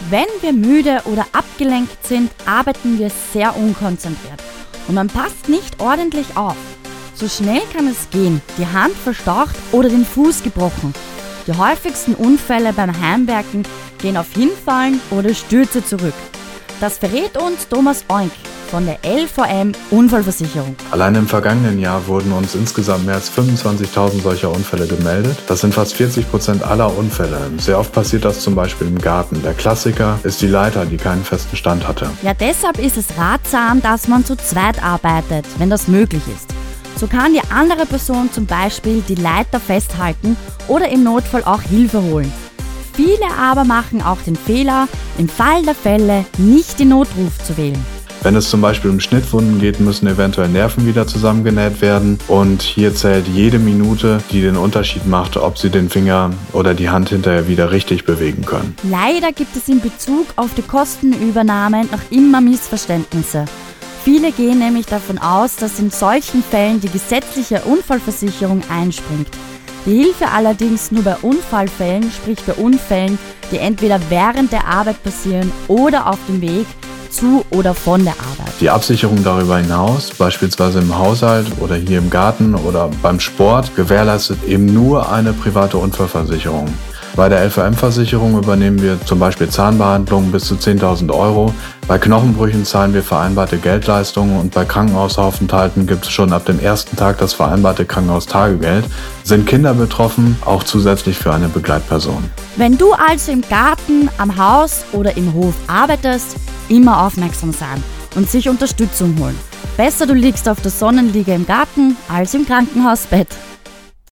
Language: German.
Wenn wir müde oder abgelenkt sind, arbeiten wir sehr unkonzentriert und man passt nicht ordentlich auf. So schnell kann es gehen, die Hand verstaucht oder den Fuß gebrochen. Die häufigsten Unfälle beim Heimwerken gehen auf Hinfallen oder Stürze zurück. Das verrät uns Thomas Oink von der LVM Unfallversicherung. Allein im vergangenen Jahr wurden uns insgesamt mehr als 25.000 solcher Unfälle gemeldet. Das sind fast 40% aller Unfälle. Sehr oft passiert das zum Beispiel im Garten. Der Klassiker ist die Leiter, die keinen festen Stand hatte. Ja, deshalb ist es ratsam, dass man zu zweit arbeitet, wenn das möglich ist. So kann die andere Person zum Beispiel die Leiter festhalten oder im Notfall auch Hilfe holen. Viele aber machen auch den Fehler, im Fall der Fälle nicht den Notruf zu wählen. Wenn es zum Beispiel um Schnittwunden geht, müssen eventuell Nerven wieder zusammengenäht werden und hier zählt jede Minute, die den Unterschied macht, ob Sie den Finger oder die Hand hinterher wieder richtig bewegen können. Leider gibt es in Bezug auf die Kostenübernahme noch immer Missverständnisse. Viele gehen nämlich davon aus, dass in solchen Fällen die gesetzliche Unfallversicherung einspringt. Die Hilfe allerdings nur bei Unfallfällen, sprich bei Unfällen, die entweder während der Arbeit passieren oder auf dem Weg zu oder von der Arbeit. Die Absicherung darüber hinaus, beispielsweise im Haushalt oder hier im Garten oder beim Sport, gewährleistet eben nur eine private Unfallversicherung. Bei der LVM-Versicherung übernehmen wir zum Beispiel Zahnbehandlungen bis zu 10.000 Euro. Bei Knochenbrüchen zahlen wir vereinbarte Geldleistungen und bei Krankenhausaufenthalten gibt es schon ab dem ersten Tag das vereinbarte Krankenhaustagegeld. Sind Kinder betroffen, auch zusätzlich für eine Begleitperson. Wenn du also im Garten, am Haus oder im Hof arbeitest, immer aufmerksam sein und sich Unterstützung holen. Besser du liegst auf der Sonnenliege im Garten als im Krankenhausbett.